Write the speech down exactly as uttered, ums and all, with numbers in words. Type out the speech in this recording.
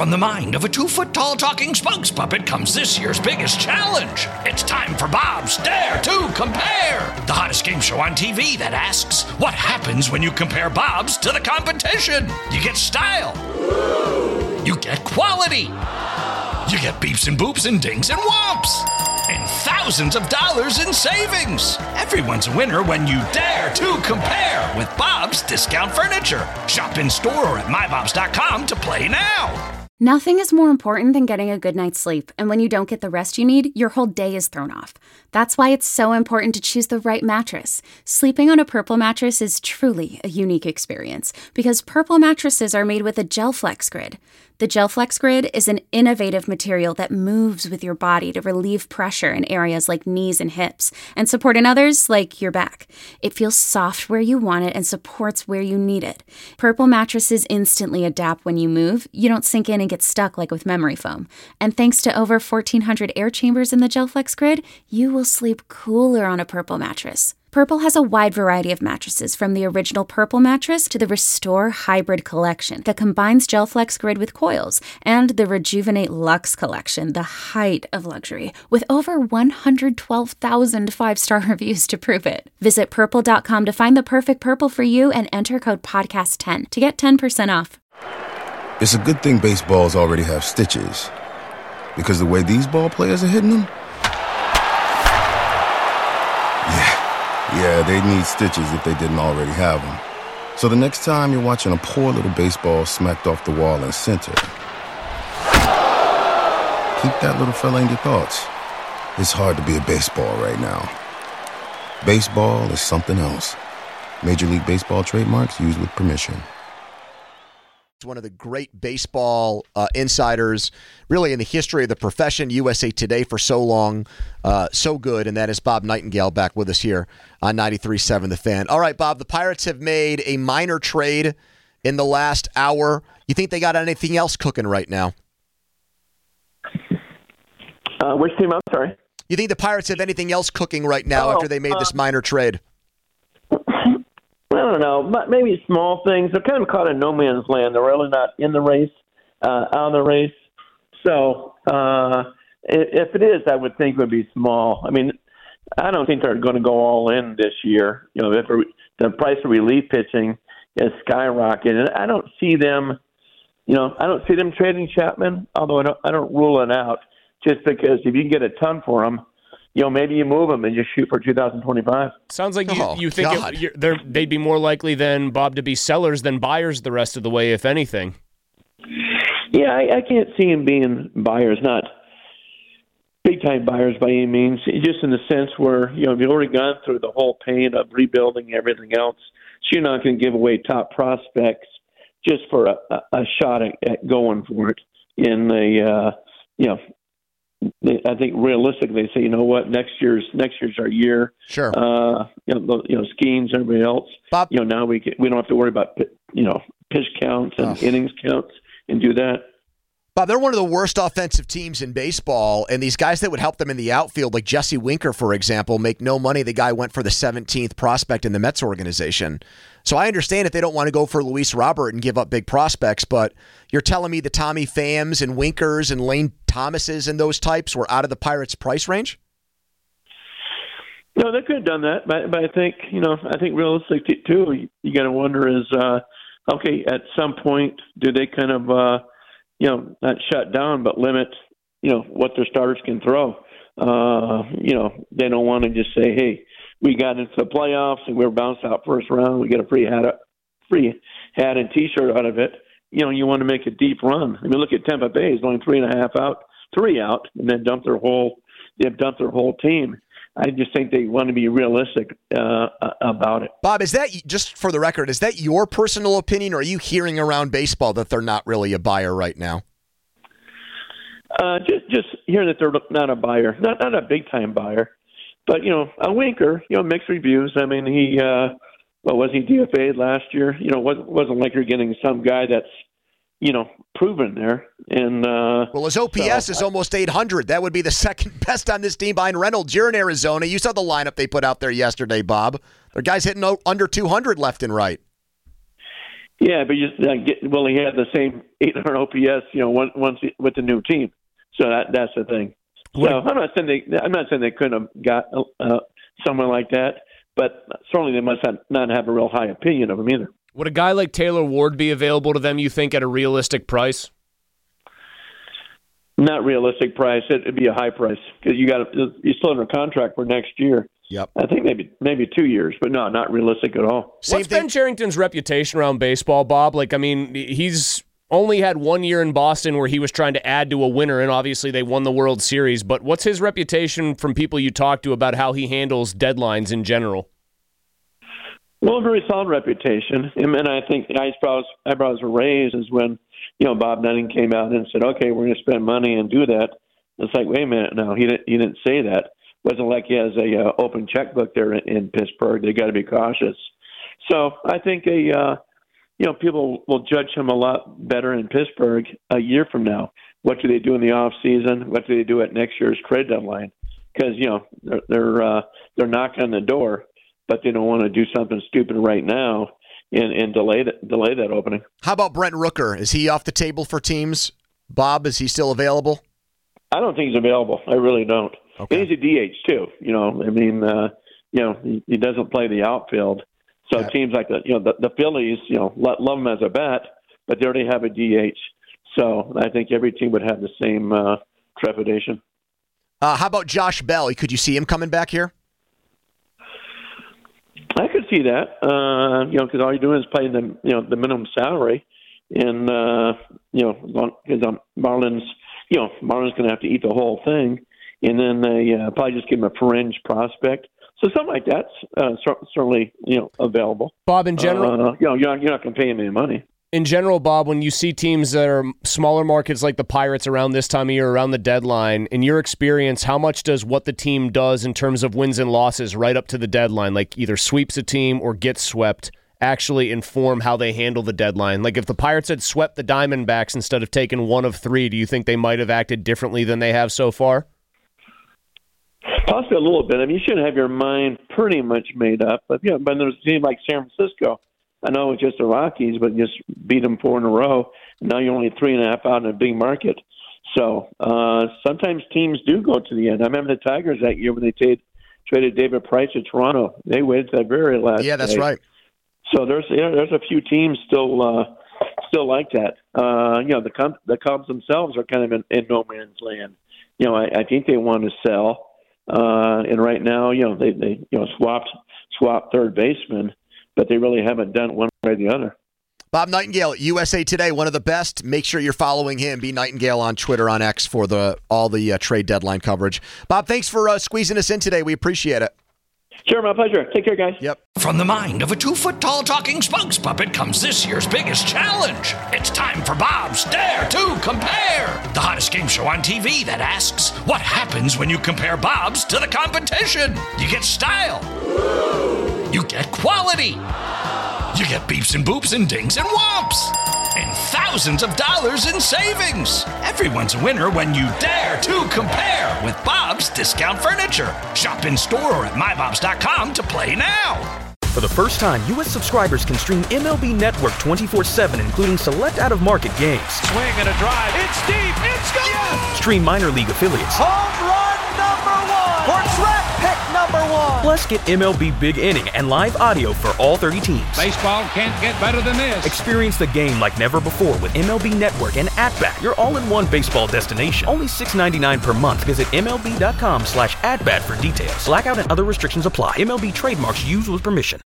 From the mind of a two-foot-tall talking spokes puppet comes this year's biggest challenge. It's time for Bob's Dare to Compare, the hottest game show on T V that asks, what happens when you compare Bobs to the competition? You get style. You get quality. You get beeps and boops and dings and whomps. And thousands of dollars in savings. Everyone's a winner when you dare to compare with Bob's Discount Furniture. Shop in store or at my bobs dot com to play now. Nothing is more important than getting a good night's sleep, and when you don't get the rest you need, your whole day is thrown off. That's why it's so important to choose the right mattress. Sleeping on a Purple mattress is truly a unique experience, because Purple mattresses are made with a GelFlex Grid. The GelFlex Grid is an innovative material that moves with your body to relieve pressure in areas like knees and hips, and support in others like your back. It feels soft where you want it and supports where you need it. Purple mattresses instantly adapt when you move. You don't sink in and get stuck like with memory foam. And thanks to over fourteen hundred air chambers in the GelFlex Grid, you will sleep cooler on a Purple mattress. Purple has a wide variety of mattresses, from the original Purple mattress to the Restore Hybrid collection that combines GelFlex Grid with coils, and the Rejuvenate Luxe collection, the height of luxury, with over one hundred twelve thousand five-star reviews to prove it. Visit purple dot com to find the perfect Purple for you and enter code podcast ten to get ten percent off. It's a good thing baseballs already have stitches, because the way these ball players are hitting them, yeah. Yeah, they need stitches if they didn't already have them. So the next time you're watching a poor little baseball smacked off the wall in center, keep that little fella in your thoughts. It's hard to be a baseball right now. Baseball is something else. Major League Baseball trademarks used with permission. One of the great baseball uh, insiders, really in the history of the profession, U S A Today for so long, uh, so good, and that is Bob Nightingale back with us here on ninety-three point seven The Fan. All right, Bob, the Pirates have made a minor trade in the last hour. You think they got anything else cooking right now? Uh, which team? I'm sorry. You think the Pirates have anything else cooking right now oh, after they made uh, this minor trade? I don't know, but maybe small things. They're kind of caught in no man's land. They're really not in the race, uh, on the race. So uh, if it is, I would think it would be small. I mean, I don't think they're going to go all in this year. You know, if the price of relief pitching is skyrocketing, I don't see them. You know, I don't see them trading Chapman. Although I don't, I don't rule it out, just because if you can get a ton for him, you know, maybe you move them and just shoot for two thousand twenty-five. Sounds like you, oh, you think it, you're, they're, they'd be more likely than Bob to be sellers than buyers the rest of the way, if anything. Yeah, I, I can't see him being buyers, not big-time buyers by any means, just in the sense where, you know, you've already gone through the whole pain of rebuilding everything else, so you're not going to give away top prospects just for a, a, a shot at, at going for it in the, uh, you know, I think realistically, they say, you know what, next year's next year's our year. Sure. Uh, you know, you know, Skeens, everybody else. Bob, you know, now we can, we don't have to worry about you know pitch counts and oh. innings counts and do that. Bob, they're one of the worst offensive teams in baseball, and these guys that would help them in the outfield, like Jesse Winker, for example, make no money. The guy went for the seventeenth prospect in the Mets organization. So I understand if they don't want to go for Luis Robert and give up big prospects, but you're telling me the Tommy Phams and Winkers and Lane Thomases and those types were out of the Pirates' price range? No, they could have done that, but, but I think, you know, I think realistically, too, you, you got to wonder is, uh, okay, at some point, do they kind of, uh, you know, not shut down, but limit, you know, what their starters can throw? Uh, you know, they don't want to just say, hey, we got into the playoffs and we were bounced out first round. We get a free hat, free hat and T-shirt out of it. You know, you want to make a deep run. I mean, look at Tampa Bay; it's only three and a half out, three out, and then dump their whole. They've dumped their whole team. I just think they want to be realistic uh, about it. Bob, is that just for the record? Is that your personal opinion, or are you hearing around baseball that they're not really a buyer right now? Uh, just, just hearing that they're not a buyer, not not a big time buyer. But, you know, a Winker, you know, mixed reviews. I mean, he, uh, well, was he D F A'd last year? You know, wasn't, wasn't like you're getting some guy that's, you know, proven there. And uh, Well, his O P S so, is almost eight hundred. That would be the second best on this team behind Reynolds. You're in Arizona. You saw the lineup they put out there yesterday, Bob. Their guys hitting under two hundred left and right. Yeah, but you uh, get, will he have the same eight hundred O P S? You know, once, once he, with the new team. So that that's the thing. So I'm not saying they I'm not saying they couldn't have got uh, someone like that, but certainly they must have, not have a real high opinion of him either. Would a guy like Taylor Ward be available to them, you think, at a realistic price? Not realistic price. It'd be a high price because you got you're still under contract for next year. Yep. I think maybe maybe two years, but no, not realistic at all. Same What's thing. Ben Cherington's reputation around baseball, Bob? Like, I mean, he's only had one year in Boston where he was trying to add to a winner, and obviously they won the World Series. But what's his reputation from people you talk to about how he handles deadlines in general? Well, a very solid reputation. And I think eyebrows, eyebrows were raised is when, you know, Bob Nutting came out and said, okay, we're going to spend money and do that. It's like, wait a minute now, he didn't, he didn't say that. It wasn't like he has a uh, open checkbook there in, in Pittsburgh. They got to be cautious. So I think a, uh, you know, people will judge him a lot better in Pittsburgh a year from now. What do they do in the off season? What do they do at next year's trade deadline? Because, you know, they're they're, uh, they're knocking on the door, but they don't want to do something stupid right now and, and delay that delay that opening. How about Brent Rooker? Is he off the table for teams? Bob, is he still available? I don't think he's available. I really don't. Okay. And he's a D H too. You know, I mean, uh, you know, he, he doesn't play the outfield. So yeah. Teams like the, you know, the, the Phillies, you know, love, love him as a bat, but they already have a D H. So I think every team would have the same uh, trepidation. Uh, how about Josh Bell? Could you see him coming back here? I could see that, uh, you know, because all you're doing is paying the, you know, the minimum salary, and uh, you know, because um, Marlins, you know, Marlins going to have to eat the whole thing, and then they uh, probably just give him a fringe prospect. So something like that's uh, certainly, you know, available. Bob, in general, uh, you know, you're not, you're not going to pay him any money. In general, Bob, when you see teams that are smaller markets like the Pirates around this time of year, around the deadline, in your experience, how much does what the team does in terms of wins and losses right up to the deadline, like either sweeps a team or gets swept, actually inform how they handle the deadline? Like if the Pirates had swept the Diamondbacks instead of taking one of three, do you think they might have acted differently than they have so far? Possibly a little bit. I mean, you should have your mind pretty much made up. But, yeah, but there's a team like San Francisco. I know it's just the Rockies, but just beat them four in a row. Now you're only three and a half out in a big market. So uh, sometimes teams do go to the end. I remember the Tigers that year when they t- traded David Price to Toronto. They waited to the very last Yeah, that's day. right. So there's you know, there's a few teams still uh, still like that. Uh, you know, the Cubs, the Cubs themselves are kind of in, in no man's land. You know, I, I think they want to sell, uh, and right now, you know, they they you know swapped swapped third baseman. But they really haven't done one way or the other. Bob Nightingale, U S A Today, one of the best. Make sure you're following him. B Nightingale on Twitter, on X for the all the uh, trade deadline coverage. Bob, thanks for uh, squeezing us in today. We appreciate it. Sure, my pleasure. Take care, guys. Yep. From the mind of a two-foot-tall talking spokes puppet comes this year's biggest challenge. It's time for Bob's Dare to Compare, the hottest game show on T V that asks, what happens when you compare Bob's to the competition? You get style. You get quality. You get beeps and boops and dings and whomps. And thousands of dollars in savings. Everyone's a winner when you dare to compare with Bob's Discount Furniture. Shop in store or at my bobs dot com to play now. For the first time, U S subscribers can stream M L B Network twenty-four seven, including select out-of-market games. Swing and a drive. It's deep. It's gone. Yes! Stream minor league affiliates. Home run number one. For draft pick number one. Plus, get M L B Big Inning and live audio for all thirty teams. Baseball can't get better than this. Experience the game like never before with M L B Network and At-Bat, your all-in-one baseball destination. Only six dollars and ninety-nine cents per month. Visit M L B dot com slash at bat for details. Blackout and other restrictions apply. M L B trademarks used with permission.